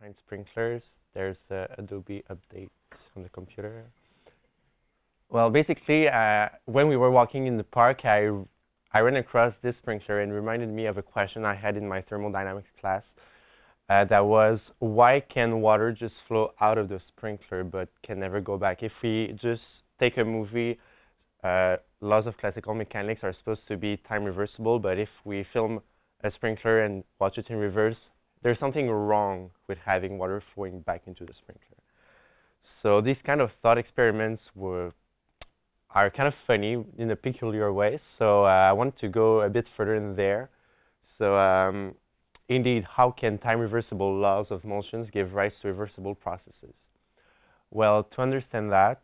behind sprinklers. There's a Adobe update on the computer. Well, basically, when we were walking in the park, I ran across this sprinkler and reminded me of a question I had in my thermodynamics class. That was, why can water just flow out of the sprinkler but can never go back? If we just take a movie, laws of classical mechanics are supposed to be time reversible, but if we film a sprinkler and watch it in reverse, there's something wrong with having water flowing back into the sprinkler. So these kind of thought experiments are kind of funny in a peculiar way. So I want to go a bit further in there. So indeed, how can time reversible laws of motions give rise to reversible processes? Well, to understand that,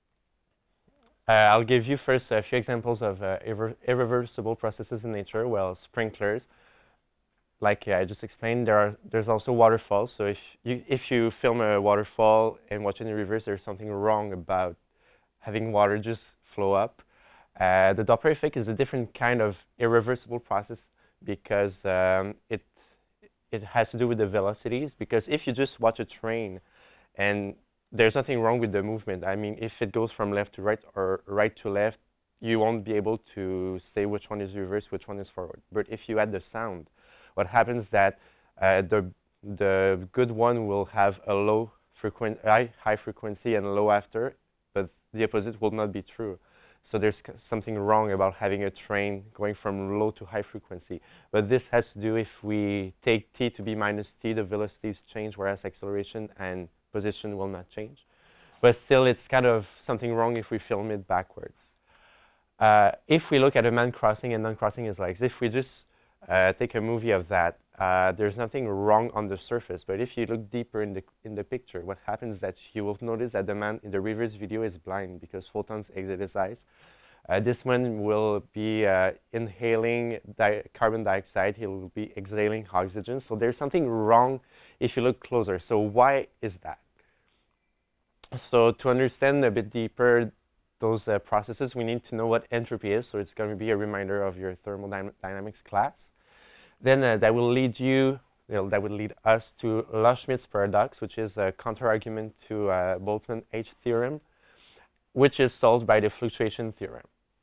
I'll give you first a few examples of irreversible processes in nature. Well, sprinklers, like I just explained, there's also waterfalls. So if you film a waterfall and watch it in reverse, there's something wrong about having water just flow up. The Doppler effect is a different kind of irreversible process because it has to do with the velocities. Because if you just watch a train and there's nothing wrong with the movement. I mean, if it goes from left to right or right to left, you won't be able to say which one is reverse, which one is forward. But if you add the sound, what happens is that the good one will have a high frequency and low after, but the opposite will not be true. So there's something wrong about having a train going from low to high frequency. But this has to do if we take t to be minus t, the velocities change, whereas acceleration and position will not change. But still, it's kind of something wrong if we film it backwards. If we look at a man crossing and non-crossing is like, if we just take a movie of that, there's nothing wrong on the surface. But if you look deeper in the picture, what happens is that you will notice that the man in the reverse video is blind because photons exit his eyes. This one will be inhaling carbon dioxide. He will be exhaling oxygen. So there's something wrong if you look closer. So why is that? So to understand a bit deeper those processes, we need to know what entropy is. So it's going to be a reminder of your thermodynamics class. Then that will lead us to Loschmidt's paradox, which is a counterargument to Boltzmann H theorem, which is solved by the fluctuation theorem.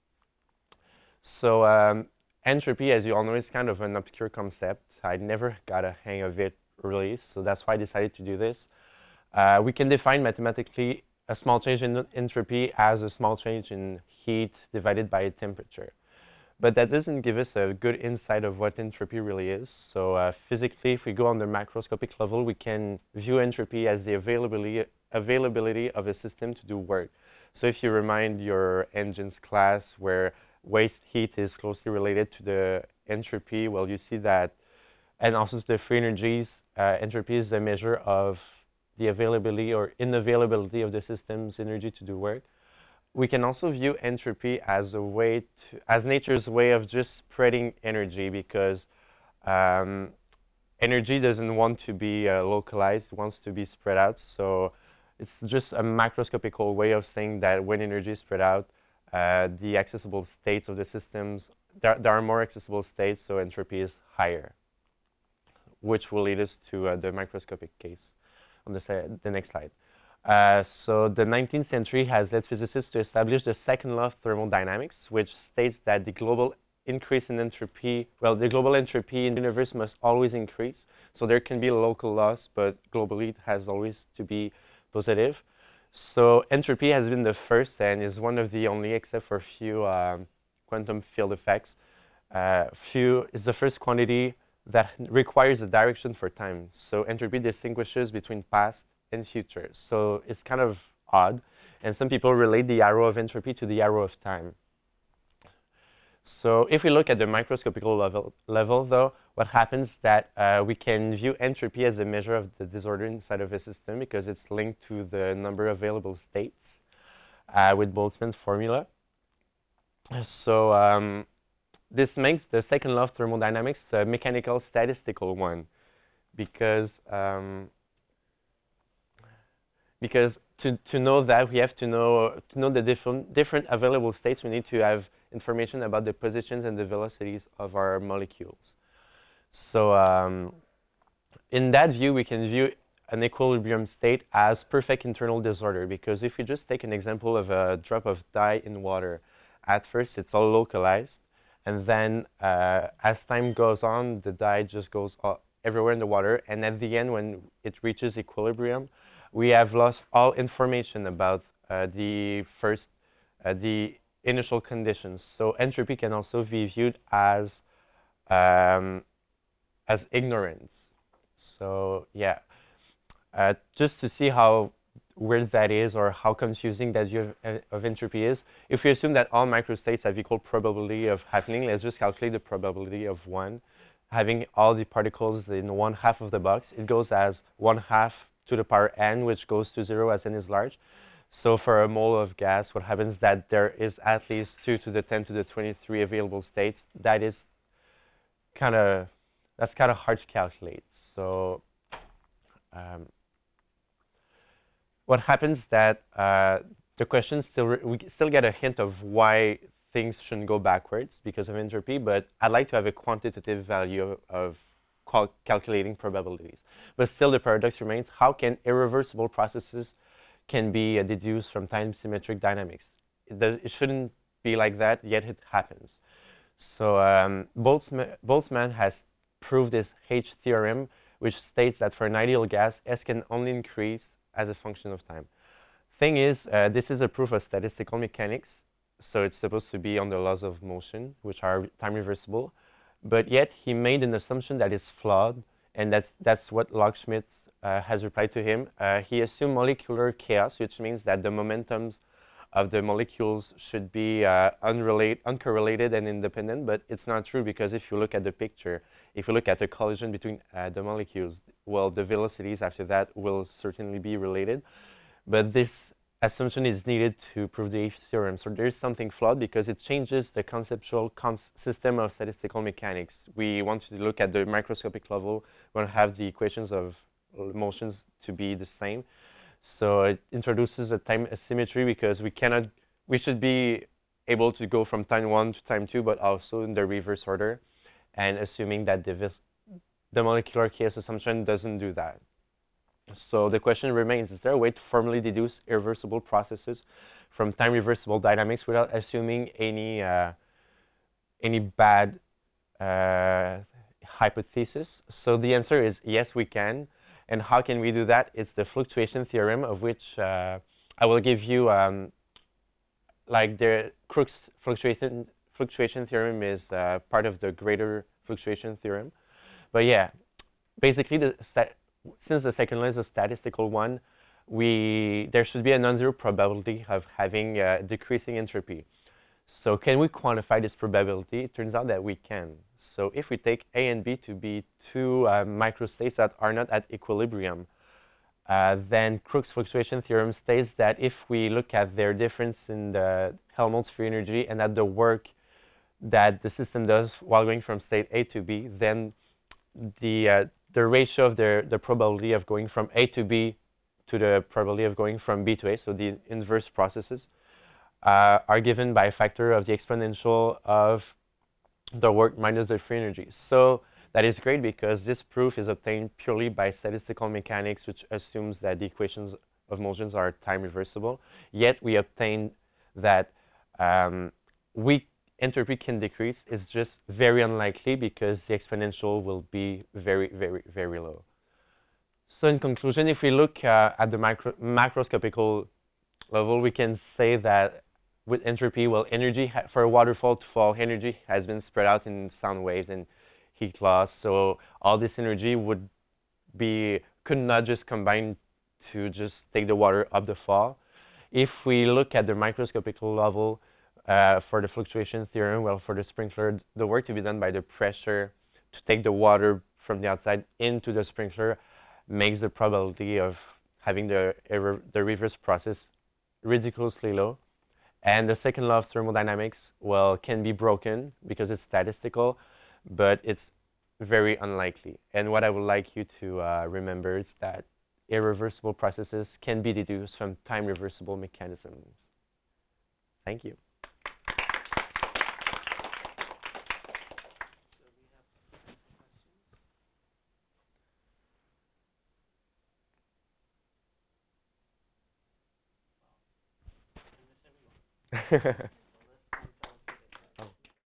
So entropy, as you all know, is kind of an obscure concept. I never got a hang of it really, so that's why I decided to do this. We can define mathematically a small change in entropy as a small change in heat divided by temperature. But that doesn't give us a good insight of what entropy really is. So physically, if we go on the macroscopic level, we can view entropy as the availability of a system to do work. So if you remind your engines class where waste heat is closely related to the entropy, well, you see that, and also to the free energies, entropy is a measure of the availability or unavailability of the system's energy to do work. We can also view entropy as nature's way of just spreading energy because energy doesn't want to be localized, it wants to be spread out. So it's just a macroscopical way of saying that when energy is spread out, the accessible states of the systems, there are more accessible states, so entropy is higher, which will lead us to the microscopic case on the next slide. So the 19th century has led physicists to establish the second law of thermodynamics, which states that the global increase in entropy, the global entropy in the universe must always increase. So there can be local loss, but globally it has always to be positive. So entropy has been the first and is one of the only, except for a few quantum field effects, is the first quantity that requires a direction for time. So entropy distinguishes between past and future. So it's kind of odd. And some people relate the arrow of entropy to the arrow of time. So if we look at the microscopical level though, what happens is that we can view entropy as a measure of the disorder inside of a system because it's linked to the number of available states with Boltzmann's formula. So this makes the second law of thermodynamics a mechanical statistical one because to know that, we have to know the different available states, we need to have information about the positions and the velocities of our molecules. So in that view, we can view an equilibrium state as perfect internal disorder, because if we just take an example of a drop of dye in water, at first it's all localized, and then as time goes on, the dye just goes everywhere in the water, and at the end, when it reaches equilibrium, we have lost all information about the initial conditions. So entropy can also be viewed as ignorance. So yeah, just to see how weird that is, or how confusing that view of entropy is, if we assume that all microstates have equal probability of happening, let's just calculate the probability of one having all the particles in one half of the box. It goes as 1/2 to the power n, which goes to 0 as n is large. So for a mole of gas, what happens is that there is at least 2 to the 10 to the 23 available states. That's kind of hard to calculate. So what happens is that the question we still get a hint of why things shouldn't go backwards because of entropy, but I'd like to have a quantitative value of calculating probabilities. But still the paradox remains, how can irreversible processes can be deduced from time-symmetric dynamics? It shouldn't be like that, yet it happens. So Boltzmann has proved this H theorem, which states that for an ideal gas, S can only increase as a function of time. Thing is, this is a proof of statistical mechanics, so it's supposed to be on the laws of motion, which are time reversible, but yet he made an assumption that is flawed, and that's what Lockschmidt has replied to him. He assumed molecular chaos, which means that the momentums of the molecules should be uncorrelated and independent, but it's not true, because if you look at the picture, if you look at the collision between the molecules, well, the velocities after that will certainly be related. But this assumption is needed to prove the H theorem. So there's something flawed because it changes the conceptual system of statistical mechanics. We want to look at the microscopic level. We want to have the equations of motions to be the same. So it introduces a time asymmetry because we should be able to go from time 1 to time 2, but also in the reverse order, and assuming that the molecular chaos assumption doesn't do that. So the question remains, is there a way to formally deduce irreversible processes from time reversible dynamics without assuming any bad hypothesis? So the answer is yes, we can. And how can we do that? It's the fluctuation theorem, of which I will give you, like the Crookes fluctuation theorem is part of the greater fluctuation theorem. But yeah, basically since the second law is a statistical one, there should be a non-zero probability of having decreasing entropy. So can we quantify this probability? It turns out that we can. So if we take A and B to be two microstates that are not at equilibrium, then Crookes fluctuation theorem states that if we look at their difference in the Helmholtz free energy and at the work that the system does while going from state A to B, then the ratio of the probability of going from A to B to the probability of going from B to A, so the inverse processes, are given by a factor of the exponential of the work minus the free energy. So that is great because this proof is obtained purely by statistical mechanics, which assumes that the equations of motions are time reversible. Yet we obtain that entropy can decrease. It's just very unlikely because the exponential will be very, very, very low. So in conclusion, if we look at the macroscopical level, we can say that with entropy, well, energy for a waterfall to fall, energy has been spread out in sound waves and heat loss. So all this energy could not just combine to just take the water up the fall. If we look at the microscopical level for the fluctuation theorem, well, for the sprinkler, the work to be done by the pressure to take the water from the outside into the sprinkler makes the probability of having the reverse process ridiculously low. And the second law of thermodynamics, well, can be broken because it's statistical, but it's very unlikely. And what I would like you to remember is that irreversible processes can be deduced from time reversible mechanisms. Thank you.